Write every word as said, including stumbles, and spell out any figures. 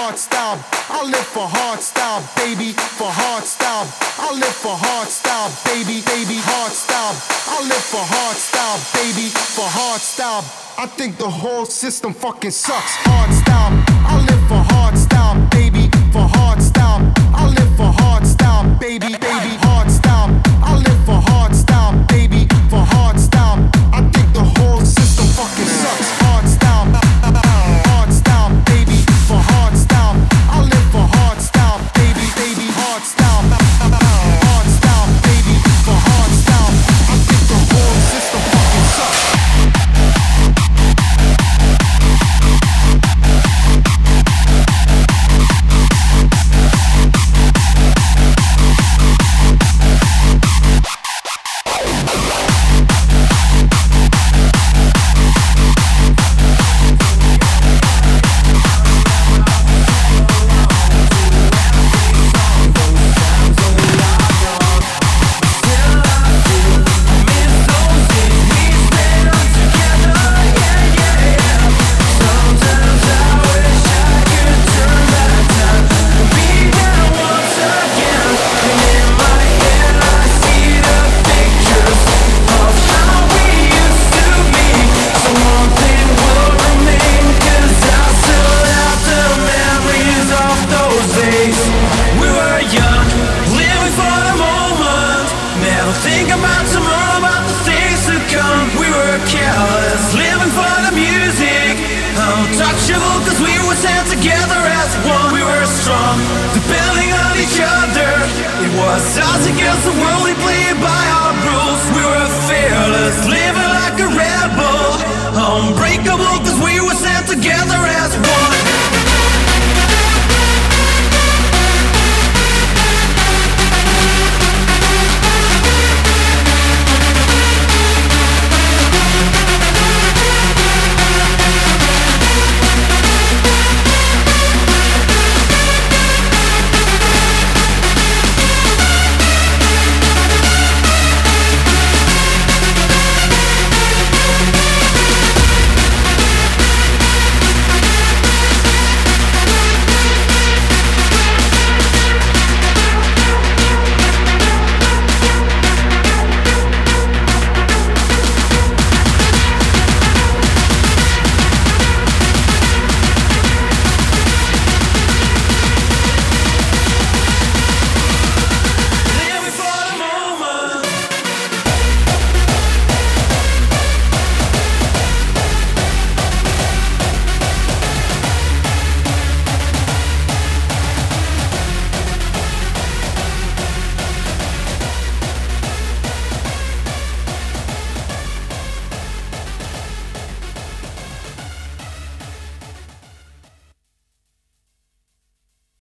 hard style. I live for hard style, baby, for hard style. I live for hard style, baby, baby, hard style. I live for hard style, baby, for hard style. I think the whole system fucking sucks. Hard style. I live for hard style, baby, for hard style. I live for hard style, baby, baby, hard style. I live for hard style, baby, for hard style. I think the whole system fucking sucks. Hard style, hard style, baby, for hard style. I live for hard style, baby, baby, hard style. Hard style, baby, for hard style. I think the whole system fucking sucks. Us against the world, we played by our rules. We were fearless, living like a rebel. Unbreakable, cause we were sent together.